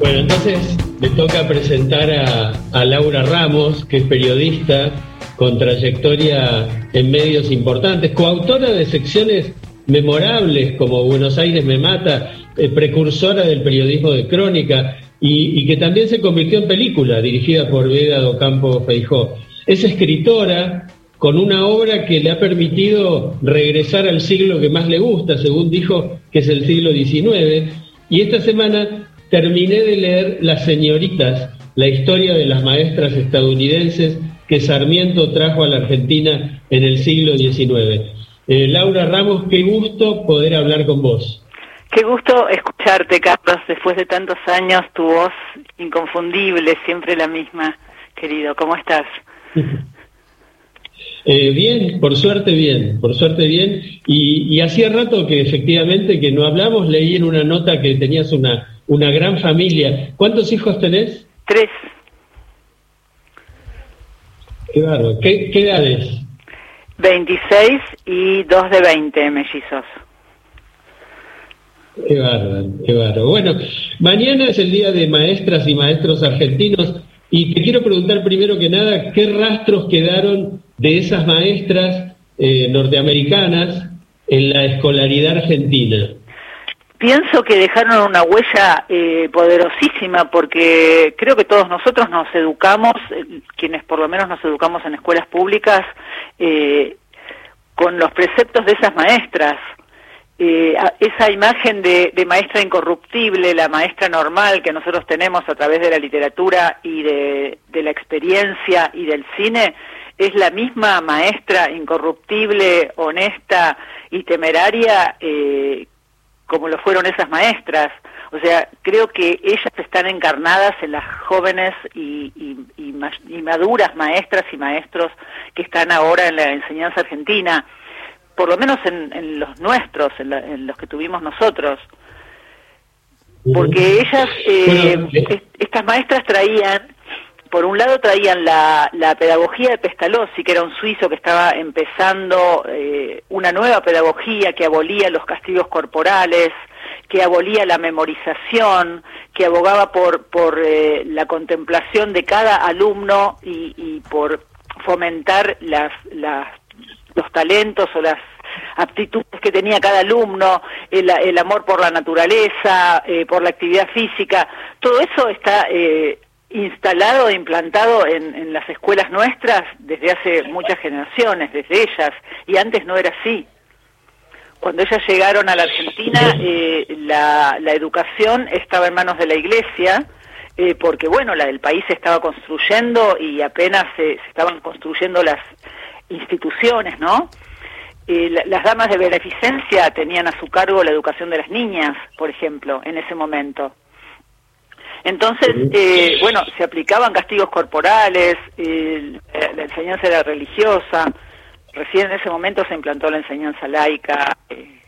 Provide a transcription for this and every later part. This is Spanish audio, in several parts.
Bueno, entonces me toca presentar a Laura Ramos, que es periodista con trayectoria en medios importantes, coautora de secciones memorables como Buenos Aires me mata, precursora del periodismo de crónica y que también se convirtió en película, dirigida por Beda do Campo Feijó. Es escritora con una obra que le ha permitido regresar al siglo que más le gusta, según dijo, que es el siglo XIX, y esta semana terminé de leer Las Señoritas, la historia de las maestras estadounidenses que Sarmiento trajo a la Argentina en el siglo XIX. Laura Ramos, qué gusto poder hablar con vos. Qué gusto escucharte, Carlos, después de tantos años, tu voz inconfundible, siempre la misma, querido. ¿Cómo estás? Bien, por suerte bien, y hacía rato que efectivamente que no hablamos. Leí en una nota que tenías una gran familia. ¿Cuántos hijos tenés? 3. Qué bárbaro. ¿Qué edades? 26 y 2 de 20, mellizos. Qué bárbaro. Bueno, mañana es el Día de Maestras y Maestros Argentinos, y te quiero preguntar primero que nada, ¿qué rastros quedaron de esas maestras norteamericanas en la escolaridad argentina? Pienso que dejaron una huella poderosísima, porque creo que todos nosotros nos educamos, quienes por lo menos nos educamos en escuelas públicas, con los preceptos de esas maestras. Esa imagen de maestra incorruptible, la maestra normal que nosotros tenemos a través de la literatura y de la experiencia y del cine, es la misma maestra incorruptible, honesta y temeraria como lo fueron esas maestras. O sea, creo que ellas están encarnadas en las jóvenes y maduras maestras y maestros que están ahora en la enseñanza argentina, por lo menos en los nuestros, en los que tuvimos nosotros. Porque ellas, estas maestras traían, por un lado traían la pedagogía de Pestalozzi, que era un suizo que estaba empezando una nueva pedagogía que abolía los castigos corporales, que abolía la memorización, que abogaba por la contemplación de cada alumno y por fomentar los talentos o las aptitudes que tenía cada alumno, el amor por la naturaleza, por la actividad física. Todo eso está instalado e implantado en las escuelas nuestras desde hace muchas generaciones, desde ellas, y antes no era así. Cuando ellas llegaron a la Argentina, la educación estaba en manos de la Iglesia, porque bueno, el país se estaba construyendo y apenas se estaban construyendo las instituciones, ¿no? Las damas de beneficencia tenían a su cargo la educación de las niñas, por ejemplo, en ese momento. Entonces, bueno, se aplicaban castigos corporales, la enseñanza era religiosa, recién en ese momento se implantó la enseñanza laica,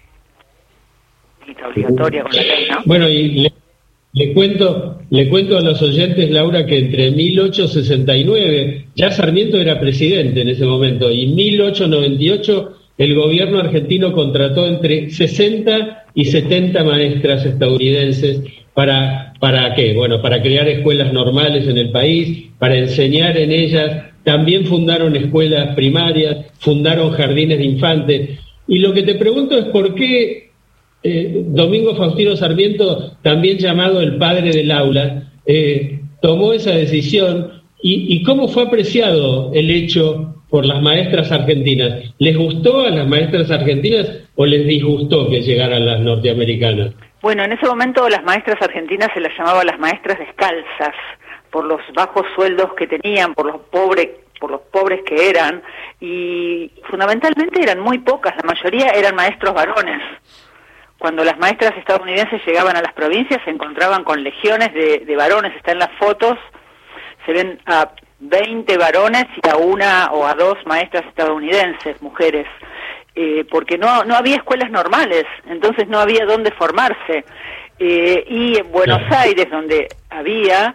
obligatoria con la ley, ¿no? Bueno, y le cuento a los oyentes, Laura, que entre 1869, ya Sarmiento era presidente en ese momento, y 1898 el gobierno argentino contrató entre 60 y 70 maestras estadounidenses ¿para qué? Bueno, para crear escuelas normales en el país, para enseñar en ellas. También fundaron escuelas primarias, fundaron jardines de infantes. Y lo que te pregunto es por qué Domingo Faustino Sarmiento, también llamado el padre del aula, tomó esa decisión y cómo fue apreciado el hecho por las maestras argentinas. ¿Les gustó a las maestras argentinas o les disgustó que llegaran las norteamericanas? Bueno, en ese momento las maestras argentinas se las llamaba las maestras descalzas, por los bajos sueldos que tenían, por los pobres que eran, y fundamentalmente eran muy pocas, la mayoría eran maestros varones. Cuando las maestras estadounidenses llegaban a las provincias se encontraban con legiones de varones, está en las fotos, se ven a 20 varones y a una o a 2 maestras estadounidenses, mujeres, porque no había escuelas normales, entonces no había dónde formarse. Y en Buenos Aires, donde había,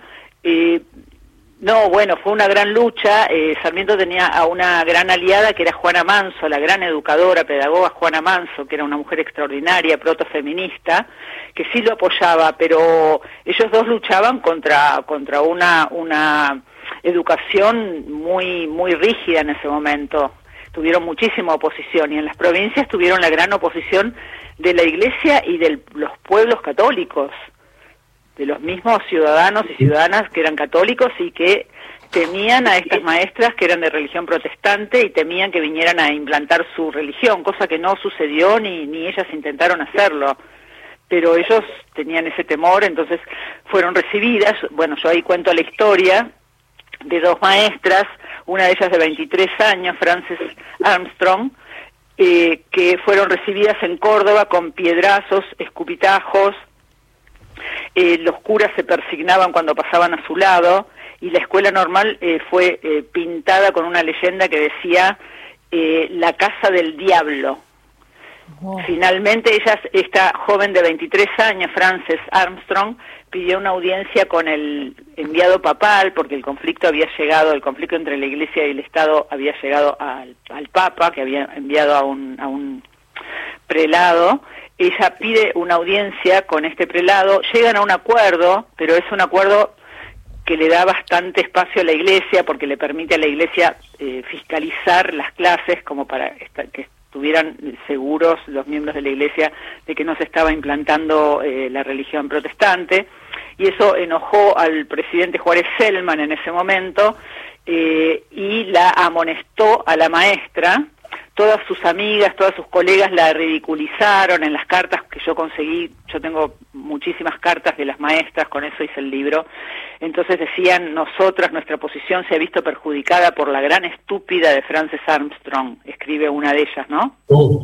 fue una gran lucha. Sarmiento tenía a una gran aliada que era Juana Manso, la gran educadora, pedagoga Juana Manso, que era una mujer extraordinaria, protofeminista, que sí lo apoyaba, pero ellos dos luchaban contra una educación muy rígida en ese momento. Tuvieron muchísima oposición, y en las provincias tuvieron la gran oposición de la Iglesia y de los pueblos católicos, de los mismos ciudadanos y ciudadanas que eran católicos y que temían a estas maestras que eran de religión protestante y temían que vinieran a implantar su religión, cosa que no sucedió ni ellas intentaron hacerlo, pero ellos tenían ese temor, entonces fueron recibidas. Bueno, yo ahí cuento la historia de dos maestras, una de ellas de 23 años, Frances Armstrong, que fueron recibidas en Córdoba con piedrazos, escupitajos, los curas se persignaban cuando pasaban a su lado, y la escuela normal fue pintada con una leyenda que decía la casa del diablo. Wow. Finalmente esta joven de 23 años, Frances Armstrong, pidió una audiencia con el enviado papal, porque el conflicto entre la Iglesia y el Estado había llegado al Papa, que había enviado a un prelado. Ella pide una audiencia con este prelado, llegan a un acuerdo, pero es un acuerdo que le da bastante espacio a la Iglesia, porque le permite a la Iglesia fiscalizar las clases, como para que estuvieran seguros los miembros de la Iglesia de que no se estaba implantando la religión protestante, y eso enojó al presidente Juárez Celman en ese momento, y la amonestó a la maestra. Todas sus amigas, todas sus colegas la ridiculizaron en las cartas que yo conseguí. Yo tengo muchísimas cartas de las maestras, con eso hice el libro. Entonces decían, nuestra posición se ha visto perjudicada por la gran estúpida de Frances Armstrong, escribe una de ellas, ¿no?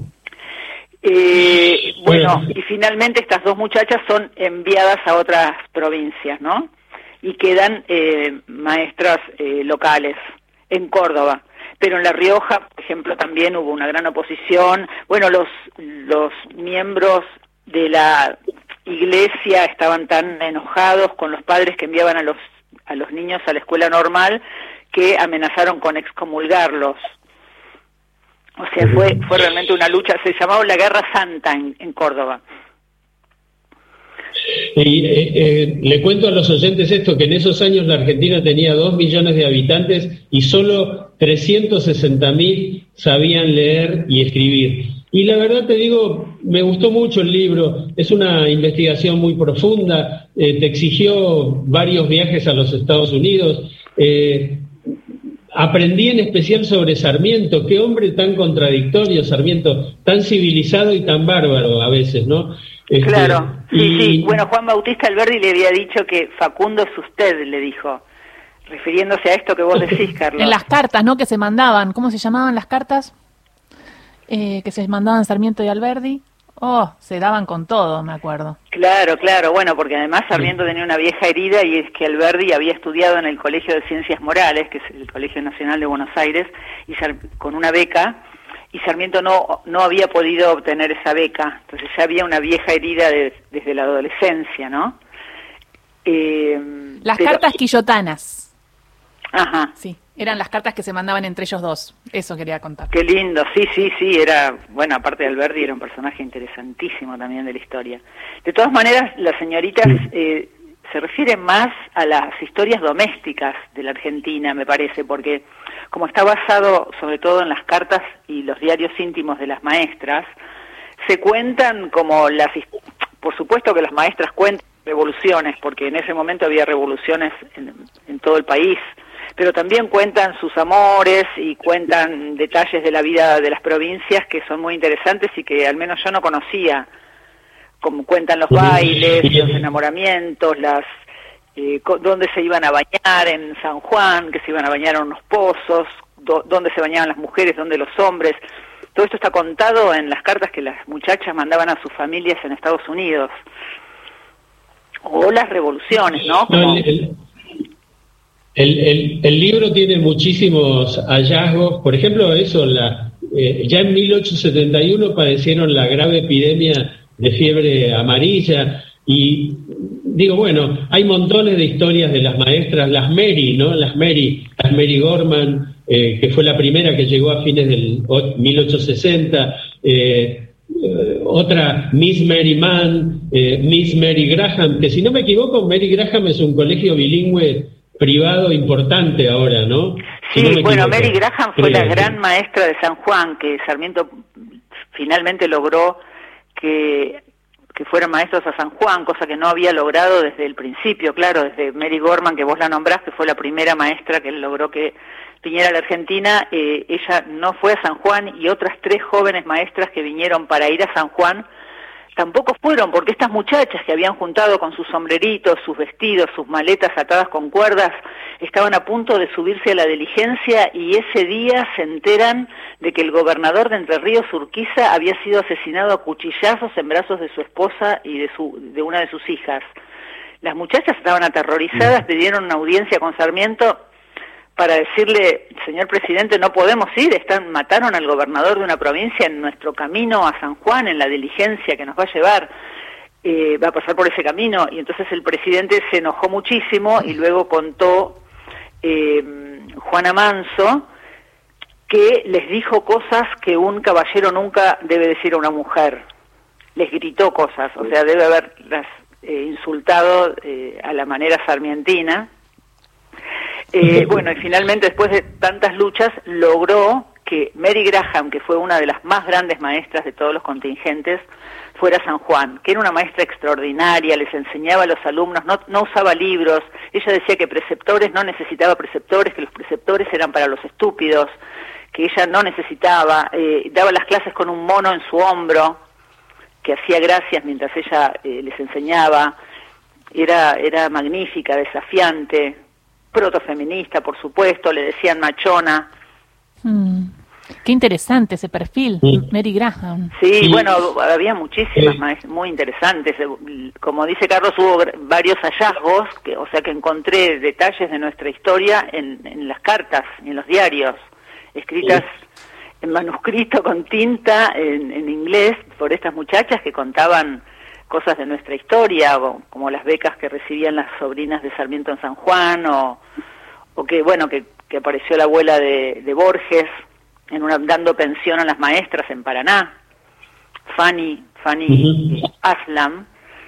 Bueno, y finalmente estas dos muchachas son enviadas a otras provincias, ¿no? Y quedan maestras locales en Córdoba. Pero en La Rioja, por ejemplo, también hubo una gran oposición. Bueno, los miembros de la Iglesia estaban tan enojados con los padres que enviaban a los niños a la escuela normal que amenazaron con excomulgarlos. O sea, fue realmente una lucha. Se llamaba la Guerra Santa en Córdoba. Y le cuento a los oyentes esto, que en esos años la Argentina tenía 2 millones de habitantes y solo 360.000 sabían leer y escribir. Y la verdad te digo, me gustó mucho el libro, es una investigación muy profunda, te exigió varios viajes a los Estados Unidos, aprendí en especial sobre Sarmiento, qué hombre tan contradictorio, Sarmiento, tan civilizado y tan bárbaro a veces, ¿no? Claro, sí. Bueno, Juan Bautista Alberdi le había dicho que Facundo es usted, le dijo, refiriéndose a esto que vos decís, Carlos. En las cartas, ¿no?, que se mandaban, ¿cómo se llamaban las cartas? Que se mandaban Sarmiento y Alberdi. Se daban con todo, me acuerdo. Claro, bueno, porque además Sarmiento tenía una vieja herida, y es que Alberdi había estudiado en el Colegio de Ciencias Morales, que es el Colegio Nacional de Buenos Aires, y con una beca, y Sarmiento no había podido obtener esa beca, entonces ya había una vieja herida desde la adolescencia, ¿no? Las cartas quillotanas. Ajá. Sí, eran las cartas que se mandaban entre ellos dos, eso quería contar. Qué lindo, sí, era, bueno, aparte de Alberdi era un personaje interesantísimo también de la historia. De todas maneras, las señoritas se refieren más a las historias domésticas de la Argentina, me parece, porque como está basado sobre todo en las cartas y los diarios íntimos de las maestras, se cuentan como por supuesto que las maestras cuentan revoluciones, porque en ese momento había revoluciones en todo el país, pero también cuentan sus amores y cuentan detalles de la vida de las provincias que son muy interesantes y que al menos yo no conocía, como cuentan los bailes, los enamoramientos, dónde se iban a bañar en San Juan, que se iban a bañar en unos pozos, dónde se bañaban las mujeres, dónde los hombres. Todo esto está contado en las cartas que las muchachas mandaban a sus familias en Estados Unidos. O las revoluciones, ¿no? Como... El libro tiene muchísimos hallazgos. Por ejemplo, ya en 1871 padecieron la grave epidemia de fiebre amarilla, y digo, bueno, hay montones de historias de las maestras, las Mary, ¿no? Las Mary Gorman, que fue la primera que llegó a fines del 1860, otra Miss Mary Mann, Miss Mary Graham, que si no me equivoco, Mary Graham es un colegio bilingüe privado importante ahora, ¿no? Sí, si no bueno, equivoco, Mary Graham fue la gran maestra de San Juan, que Sarmiento finalmente logró que fueran maestros a San Juan, cosa que no había logrado desde el principio, claro, desde Mary Gorman, que vos la nombrás, que fue la primera maestra que logró que viniera a la Argentina. Ella no fue a San Juan, y otras 3 jóvenes maestras que vinieron para ir a San Juan tampoco fueron, porque estas muchachas que habían juntado con sus sombreritos, sus vestidos, sus maletas atadas con cuerdas, estaban a punto de subirse a la diligencia, y ese día se enteran de que el gobernador de Entre Ríos, Urquiza, había sido asesinado a cuchillazos en brazos de su esposa y de una de sus hijas. Las muchachas estaban aterrorizadas, pidieron una audiencia con Sarmiento para decirle: señor presidente, no podemos ir, mataron al gobernador de una provincia en nuestro camino a San Juan, en la diligencia que nos va a llevar, va a pasar por ese camino. Y entonces el presidente se enojó muchísimo, y luego contó Juana Manso, que les dijo cosas que un caballero nunca debe decir a una mujer. Les gritó cosas, o sea, debe haberlas insultado a la manera sarmientina. Bueno, y finalmente, después de tantas luchas, logró que Mary Graham, que fue una de las más grandes maestras de todos los contingentes, fuera a San Juan, que era una maestra extraordinaria, les enseñaba a los alumnos, no usaba libros. Ella decía que preceptores no necesitaba preceptores, que los preceptores eran para los estúpidos, que ella no necesitaba. Daba las clases con un mono en su hombro, que hacía gracias mientras ella les enseñaba. Era magnífica, desafiante, protofeminista, por supuesto, le decían machona. Qué interesante ese perfil, Mary Graham. Sí, bueno, había muchísimas maestras muy interesantes. Como dice Carlos, hubo varios hallazgos, o sea que encontré detalles de nuestra historia en las cartas, en los diarios, escritas en manuscrito con tinta en inglés por estas muchachas que contaban cosas de nuestra historia, como las becas que recibían las sobrinas de Sarmiento en San Juan, o que, bueno, que apareció la abuela de Borges dando pensión a las maestras en Paraná, Fanny Aslam,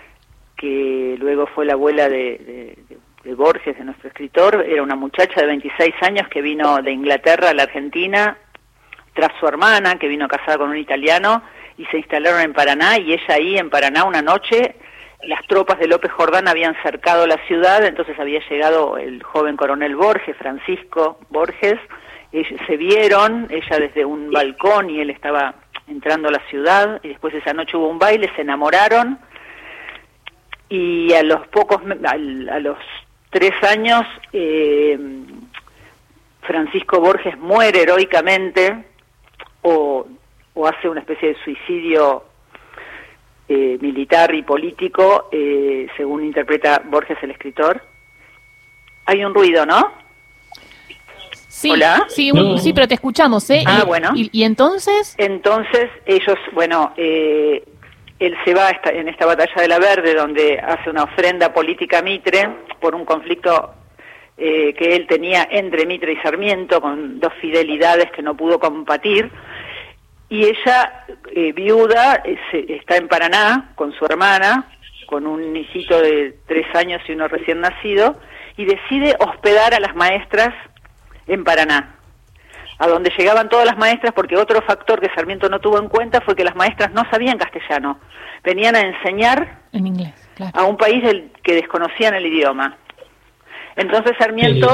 que luego fue la abuela de Borges, de nuestro escritor. Era una muchacha de 26 años que vino de Inglaterra a la Argentina tras su hermana, que vino casada con un italiano, y se instalaron en Paraná, y ella ahí en Paraná una noche, las tropas de López Jordán habían cercado la ciudad, entonces había llegado el joven coronel Borges, Francisco Borges. Se vieron, ella desde un balcón y él estaba entrando a la ciudad, y después esa noche hubo un baile, se enamoraron, y a los 3 años Francisco Borges muere heroicamente, o hace una especie de suicidio militar y político, según interpreta Borges, el escritor. Hay un ruido, ¿no? Sí, ¿Hola? Sí, pero te escuchamos, ¿eh? Bueno. ¿Y entonces? Entonces ellos, bueno, él se va en esta batalla de la Verde, donde hace una ofrenda política a Mitre por un conflicto que él tenía entre Mitre y Sarmiento, con 2 fidelidades que no pudo combatir. Y ella, viuda, está en Paraná con su hermana, con un hijito de 3 años y uno recién nacido, y decide hospedar a las maestras en Paraná, a donde llegaban todas las maestras, porque otro factor que Sarmiento no tuvo en cuenta fue que las maestras no sabían castellano, venían a enseñar en inglés, claro, a un país que desconocían el idioma. Entonces Sarmiento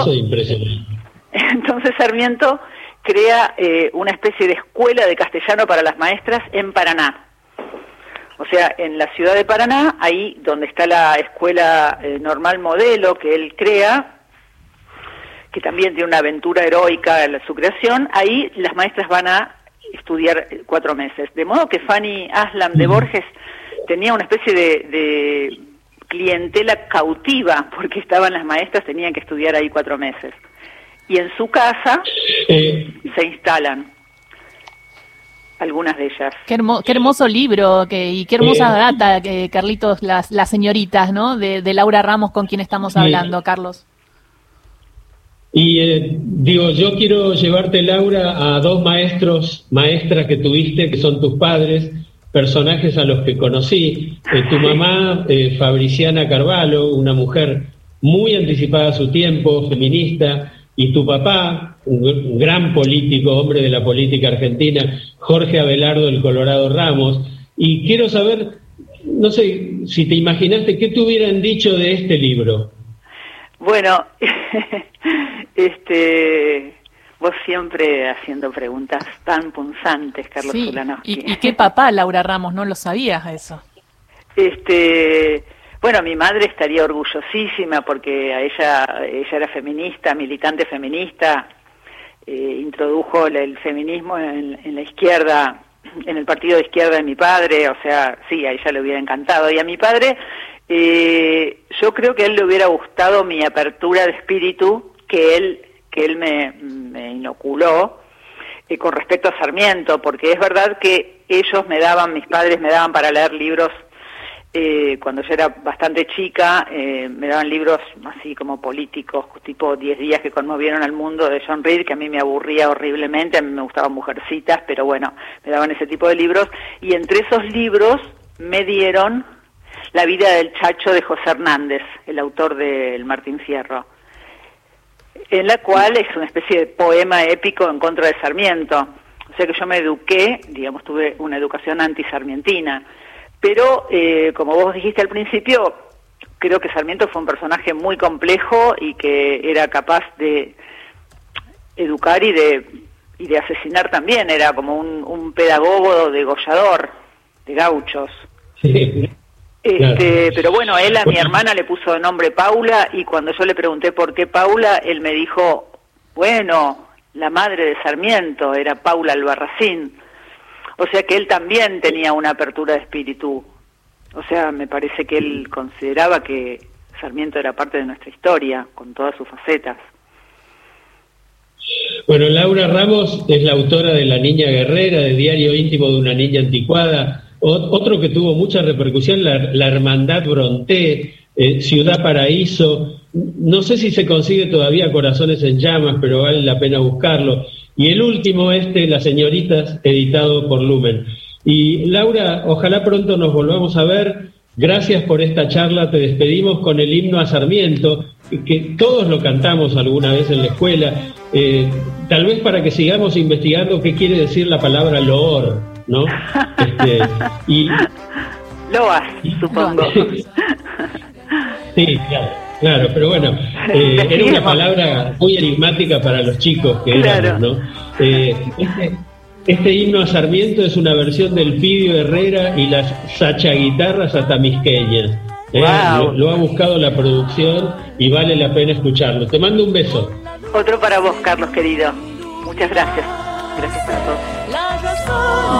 crea una especie de escuela de castellano para las maestras en Paraná. O sea, en la ciudad de Paraná, ahí donde está la escuela normal modelo que él crea, que también tiene una aventura heroica en su creación, ahí las maestras van a estudiar 4 meses. De modo que Fanny Aslam de Borges tenía una especie de clientela cautiva, porque estaban las maestras, tenían que estudiar ahí 4 meses. Y en su casa se instalan algunas de ellas. Qué hermoso libro, y qué hermosa data, Carlitos, las señoritas, ¿no? De Laura Ramos, con quien estamos hablando, Carlos. Y yo quiero llevarte, Laura, a 2 maestras que tuviste, que son tus padres, personajes a los que conocí. Tu mamá, Fabriciana Carvalho, una mujer muy anticipada a su tiempo, feminista, y tu papá, un gran político, hombre de la política argentina, Jorge Abelardo el Colorado Ramos. Y quiero saber, no sé, si te imaginaste, ¿qué te hubieran dicho de este libro? Bueno, vos siempre haciendo preguntas tan punzantes, Carlos Ulanowski. ¿Y qué papá, Laura Ramos? ¿No lo sabías eso? Bueno, mi madre estaría orgullosísima porque ella era feminista, militante feminista, introdujo el feminismo en la izquierda, en el partido de izquierda de mi padre, o sea, sí, a ella le hubiera encantado. Y a mi padre, yo creo que a él le hubiera gustado mi apertura de espíritu que él me inoculó con respecto a Sarmiento, porque es verdad que mis padres me daban para leer libros. Cuando yo era bastante chica, me daban libros así como políticos, tipo 10 días que conmovieron al mundo de John Reed, que a mí me aburría horriblemente, a mí me gustaban Mujercitas, pero bueno, me daban ese tipo de libros, y entre esos libros me dieron La vida del Chacho de José Hernández, el autor del Martín Fierro, en la cual es una especie de poema épico en contra de Sarmiento. O sea que yo me eduqué, digamos, tuve una educación antisarmientina. Pero, como vos dijiste al principio, creo que Sarmiento fue un personaje muy complejo y que era capaz de educar y de asesinar también. Era como un pedagogo degollador de gauchos. Sí. Claro. Pero bueno, él a mi hermana le puso de nombre Paula, y cuando yo le pregunté por qué Paula, él me dijo, bueno, la madre de Sarmiento era Paula Albarracín. O sea que él también tenía una apertura de espíritu. O sea, me parece que él consideraba que Sarmiento era parte de nuestra historia, con todas sus facetas. Bueno, Laura Ramos es la autora de La Niña Guerrera, de Diario Íntimo de una Niña Anticuada. Otro que tuvo mucha repercusión, La Hermandad Bronté, Ciudad Paraíso. No sé si se consigue todavía Corazones en Llamas, pero vale la pena buscarlo. Y el último, Las Señoritas, editado por Lumen. Y Laura, ojalá pronto nos volvamos a ver. Gracias por esta charla. Te despedimos con el himno a Sarmiento, que todos lo cantamos alguna vez en la escuela. Tal vez para que sigamos investigando qué quiere decir la palabra loor, ¿no? Loas, supongo. Sí, claro, pero bueno, era una palabra muy enigmática para los chicos que éramos, ¿no? Este himno a Sarmiento es una versión del Pidio Herrera y las sachaguitarras atamisqueñas. Wow. Lo ha buscado la producción y vale la pena escucharlo. Te mando un beso. Otro para vos, Carlos, querido. Muchas gracias. Gracias para todos.